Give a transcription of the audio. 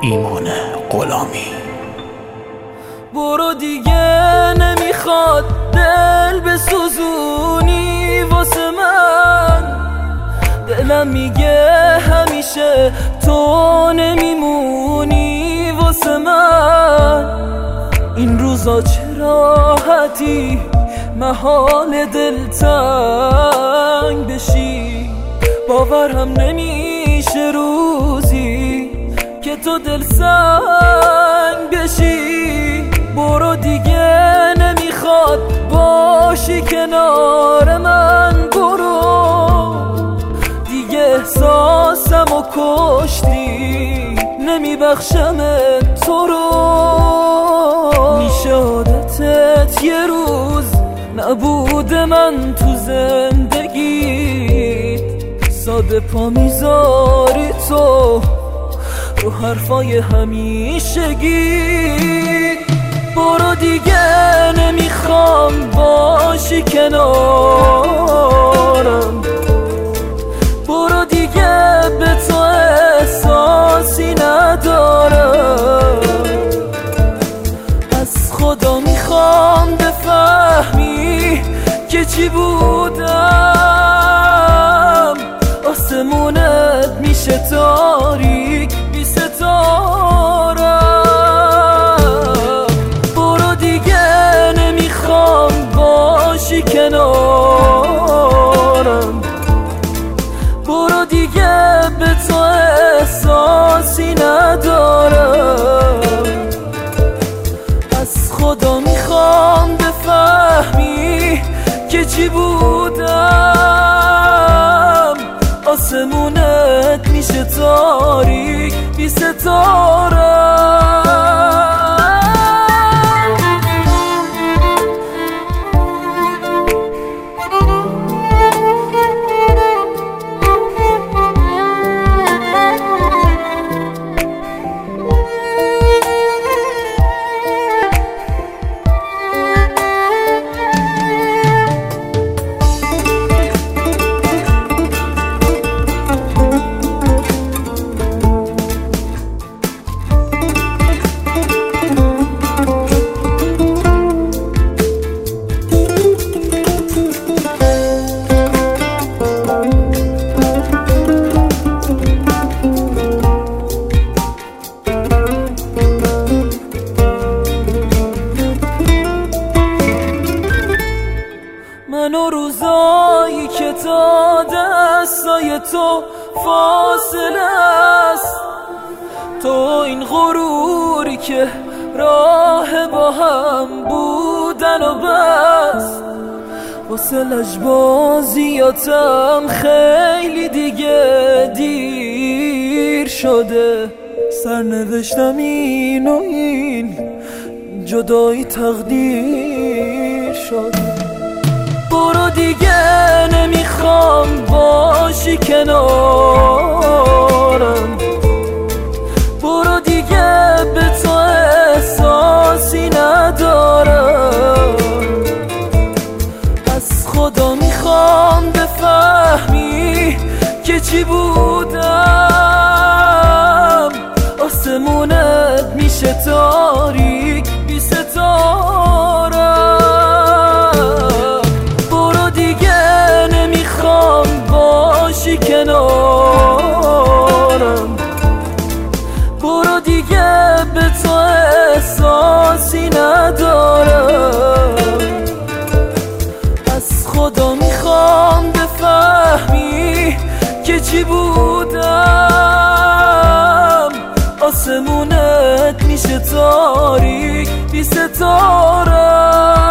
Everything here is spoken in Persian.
ایمان غلامی. برو دیگه نمیخواد دل بسوزونی واسه من، دلم میگه همیشه تو نمیمونی واسه من. این روزا چه راحتی محال دلتنگ بشی، باورم نمیشه روزی که تو دل سنگ بشی. برو دیگه نمیخواد باشی کنار من، برو دیگه احساسمو کشتی نمیبخشم تو رو. میشه عادتت یه روز نبود من تو زندگیت، ساده پا میذاری تو رو حرفای همیشگی. برو دیگه نمیخوام باشی کنارم، برو دیگه به تو احساسی ندارم. از خدا میخوام بفهمی که چی بودم، آسمونت میشه تاریک بی ستاره. برو دیگه نمیخوام باشی کنارم، برو دیگه به تو احساسی ندارم. از خدا میخوام بفهمی که چی بودم، آسمونت میشه تاریک بی ستاره. منو روزایی که تا دستای تو فاصله است، تو این غروری که راه با هم بودن و بس. واسه لجبازیاتم خیلی دیگه دیر شده، سرنوشتم این و این جدایی تقدیر شده. برو دیگه نمیخوام باشی کنارم، برو دیگه به تو احساسی ندارم. از خدا میخوام بفهمی که چی بودم، آسمونت میشه تاریک بی ستاره. کنارم، برو دیگه به تو احساسی ندارم. از خدا میخوام بفهمی که چی بودم، آسمونت میشه تاریک بی ستاره.